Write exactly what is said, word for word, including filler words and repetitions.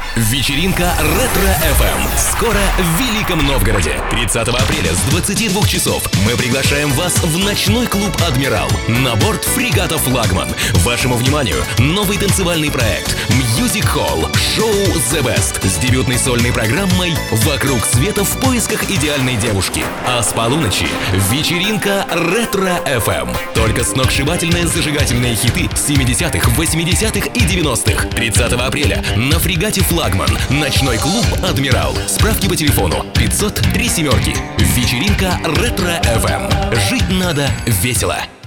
Вечеринка Ретро-эф эм. Скоро в Великом Новгороде. тридцатого апреля с двадцати двух часов мы приглашаем вас в ночной клуб «Адмирал» на борт фрегата «Флагман». Вашему вниманию новый танцевальный проект Music Hall шоу The Best с дебютной сольной программой «Вокруг света в поисках идеальной девушки». А с полуночи вечеринка Ретро-эф эм. Только сногсшибательные зажигательные хиты семидесятых, восьмидесятых и девяностых. тридцатого апреля на фрегате «Флагман». Ночной клуб «Адмирал». Справки по телефону пятьсот три семерки. Вечеринка Ретро-эф эм. Жить надо весело.